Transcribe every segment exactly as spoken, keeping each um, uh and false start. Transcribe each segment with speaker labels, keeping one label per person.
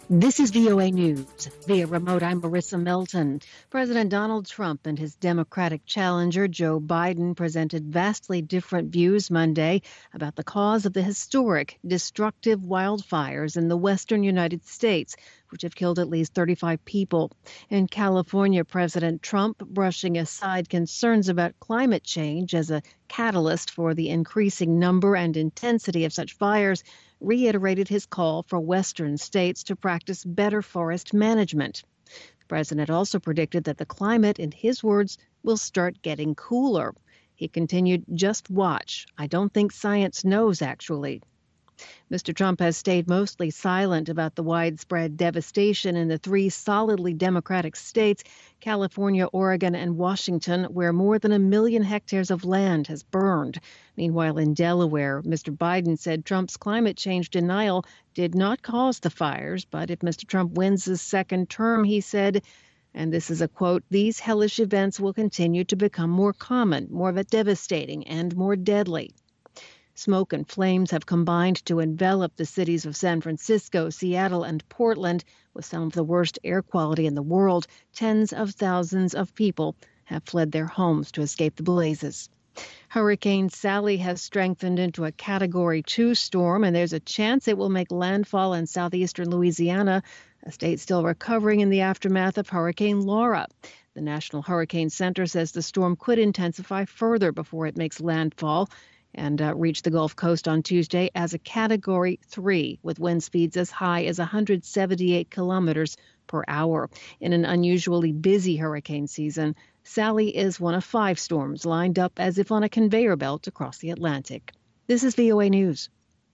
Speaker 1: This is V O A News. Via remote, I'm Marissa Melton. President Donald Trump and his Democratic challenger, Joe Biden, presented vastly different views Monday about the cause of the historic, destructive wildfires in the western United States, which have killed at least thirty-five people. In California, President Trump, brushing aside concerns about climate change as a catalyst for the increasing number and intensity of such fires, reiterated his call for western states to practice better forest management. The president also predicted that the climate, in his words, will start getting cooler. He continued, "Just watch. I don't think science knows, actually." Mister Trump has stayed mostly silent about the widespread devastation in the three solidly Democratic states, California, Oregon, and Washington, where more than a million hectares of land has burned. Meanwhile, in Delaware, Mister Biden said Trump's climate change denial did not cause the fires, but if Mister Trump wins his second term, he said, and this is a quote, "these hellish events will continue to become more common, more devastating, and more deadly." Smoke and flames have combined to envelop the cities of San Francisco, Seattle, and Portland with some of the worst air quality in the world. Tens of thousands of people have fled their homes to escape the blazes. Hurricane Sally has strengthened into a Category two storm, and there's a chance it will make landfall in southeastern Louisiana, a state still recovering in the aftermath of Hurricane Laura. The National Hurricane Center says the storm could intensify further before it makes landfall and uh, reach the Gulf Coast on Tuesday as a Category three, with wind speeds as high as one hundred seventy-eight kilometers per hour. In an unusually busy hurricane season, Sally is one of five storms lined up as if on a conveyor belt across the Atlantic. This is V O A News.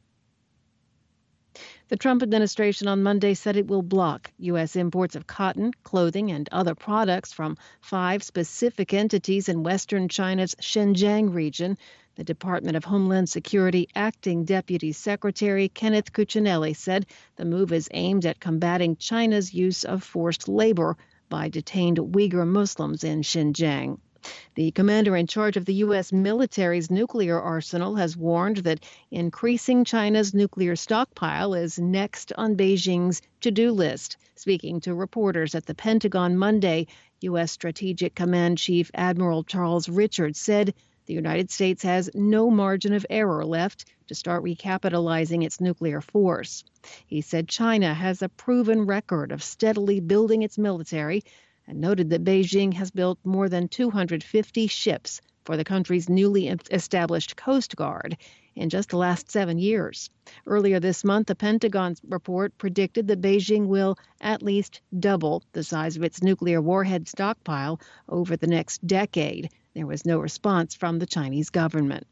Speaker 1: The Trump administration on Monday said it will block U S imports of cotton, clothing, and other products from five specific entities in western China's Xinjiang region. The Department of Homeland Security Acting Deputy Secretary Kenneth Cuccinelli said the move is aimed at combating China's use of forced labor by detained Uyghur Muslims in Xinjiang. The commander in charge of the U S military's nuclear arsenal has warned that increasing China's nuclear stockpile is next on Beijing's to-do list. Speaking to reporters at the Pentagon Monday, U S Strategic Command Chief Admiral Charles Richards said the United States has no margin of error left to start recapitalizing its nuclear force. He said China has a proven record of steadily building its military and noted that Beijing has built more than two hundred fifty ships for the country's newly established Coast Guard in just the last seven years. Earlier this month, the Pentagon report predicted that Beijing will at least double the size of its nuclear warhead stockpile over the next decade. There was no response from the Chinese government.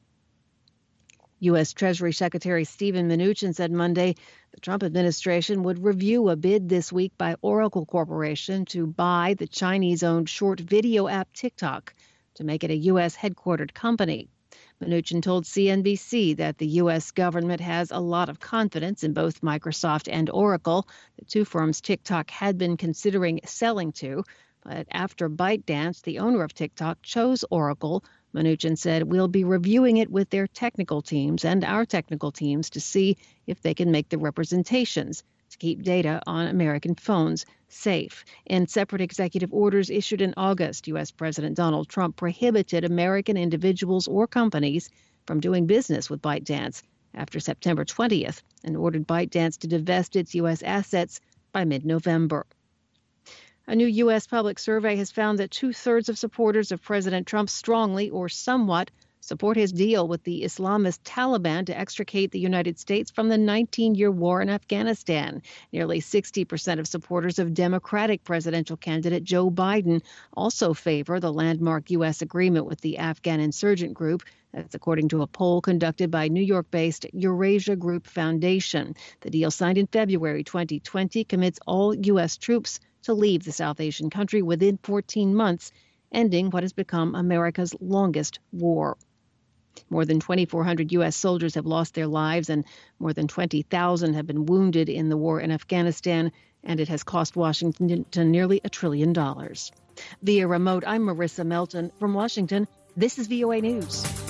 Speaker 1: U S Treasury Secretary Steven Mnuchin said Monday the Trump administration would review a bid this week by Oracle Corporation to buy the Chinese-owned short video app TikTok to make it a U S headquartered company. Mnuchin told C N B C that the U S government has a lot of confidence in both Microsoft and Oracle, the two firms TikTok had been considering selling to. But after ByteDance, the owner of TikTok, chose Oracle, Mnuchin said, "We'll be reviewing it with their technical teams and our technical teams to see if they can make the representations to keep data on American phones safe." In separate executive orders issued in August, U S President Donald Trump prohibited American individuals or companies from doing business with ByteDance after September twentieth and ordered ByteDance to divest its U S assets by mid-November. A new U S public survey has found that two-thirds of supporters of President Trump strongly or somewhat support his deal with the Islamist Taliban to extricate the United States from the nineteen-year war in Afghanistan. Nearly sixty percent of supporters of Democratic presidential candidate Joe Biden also favor the landmark U S agreement with the Afghan insurgent group. That's according to a poll conducted by New York-based Eurasia Group Foundation. The deal signed in February twenty twenty commits all U S troops to leave the South Asian country within fourteen months, ending what has become America's longest war. More than twenty-four hundred U S soldiers have lost their lives and more than twenty thousand have been wounded in the war in Afghanistan, and it has cost Washington nearly a trillion dollars. Via remote, I'm Marissa Melton from Washington. This is V O A News.